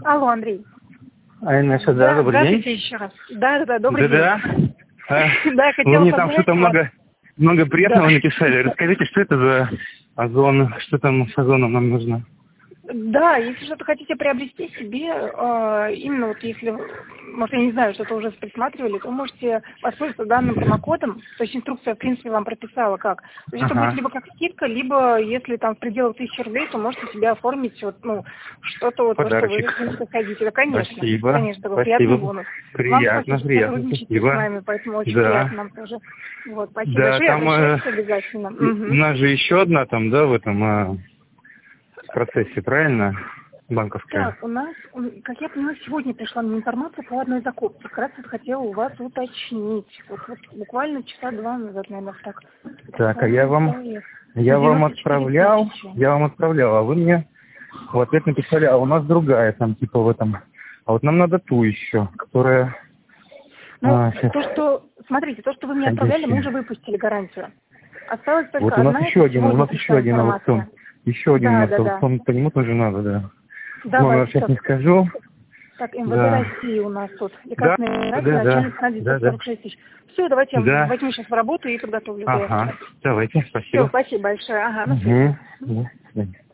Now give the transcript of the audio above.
Алло, Андрей. Айнаша, да, добрый день. Здравствуйте еще раз. Да, добрый день. Да. Да, я хотела Вы мне там что-то много приятного написали. Расскажите, что это за озон, что там с озоном нам нужно? Да, если что-то хотите приобрести себе, именно вот если, может, я не знаю, что-то уже присматривали, то можете воспользоваться данным промокодом. То есть инструкция, в принципе, вам прописала как. То есть это будет либо как скидка, либо если там в пределах 1000 рублей, то можете себе оформить вот, ну, что-то вот, то, что вы, в принципе, хотите. Да, конечно. Спасибо. Конечно, такой приятный бонус. Приятно, Вам приятно. сотрудничаете Спасибо. с нами, поэтому очень приятно нам тоже. Вот, спасибо Да, большое, там обращайтесь обязательно. у нас же еще одна там, да, в этом процессе, правильно? Банковская. Так, у нас, как я поняла, сегодня пришла мне информация по одной закупке. Как раз вот хотела у вас уточнить. Вот буквально часа два назад, наверное, так. Так, а я вам отправлял, а вы мне в ответ написали, а у нас другая там, типа в этом. А вот нам надо ту еще, которая... Ну, смотрите, то, что вы мне отправляли, мы уже выпустили гарантию. Осталось только вот у нас еще один информация. Еще один аукцион, по нему тоже надо, да. Давайте. Сейчас не скажу. Так, МВД России у нас тут. Лекарственная начальник на 946 тысяч. Все, давайте я возьму сейчас в работу и подготовлю. Ага, давайте, спасибо. Все, спасибо большое. Ага, на связи. До свидания.